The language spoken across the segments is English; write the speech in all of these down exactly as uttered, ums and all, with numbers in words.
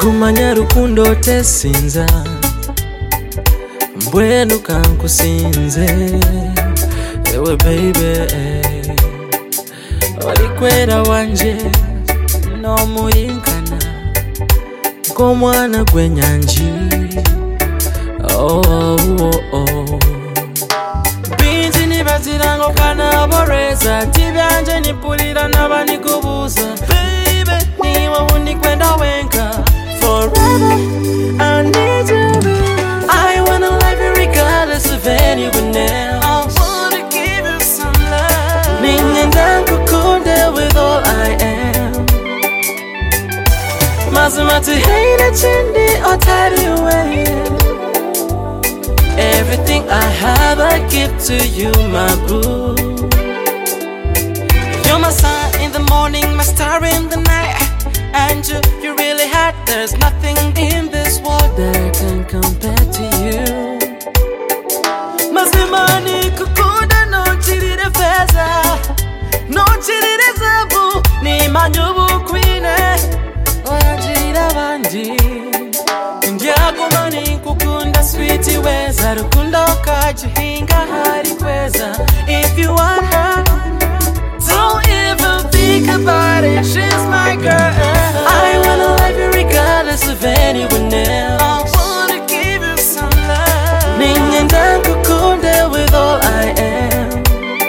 kumanya rukundo tesinza mbwenu kankusinze ewe baby walikwera wanje no murinkana ng'omwana gw'enyanji oh oh oh binzi nibazirango kana boreza tibyanje nipulira nabanikubuza baby niwe unikwenda wenka forever I need you baby. I wanna love you regardless of anyone else. I wanna give you some love ninyenda kukunde with all I am mazimati heine chindi otari away. Everything I have I give to you my boo. You're my sun in the morning, my star in the night. And you, you really hot. There's nothing in this world that can compare to you. Mazimani kukunda no chirire feza, no chirire zabu ni manyubu kwine oyajira bandi. Ndiagumani kukunda sweetie weza rukundo kajihinga hari kweza. If you want her, don't even think about it. She's my girl. I wanna love you regardless of anyone else. I wanna give you some love ninyenda kukunde with all I am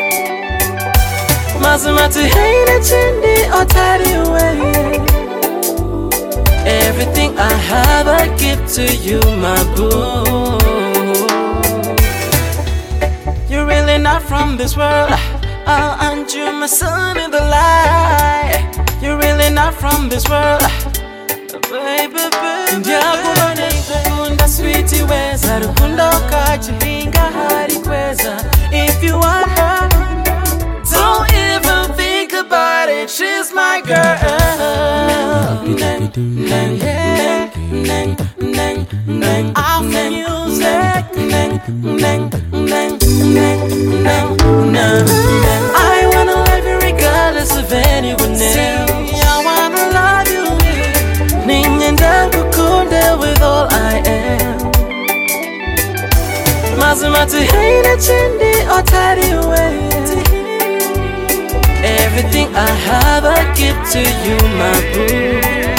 mazimati heine chindi otari away. Everything I have I give to you my boo. You're really not from this world. Oh, and you're my sun in the light. You're really not from this world, baby, baby. Ndiagumani kukunda sweetie weza rukundo kajihinga hari kweza. If you want her, don't even think about it. She's my girl. Off music. I wanna love you regardless of anyone else. I wanna love you ninyenda kukunde with all I am mazimati heine chindi otari away. Everything I have I give to you my boo.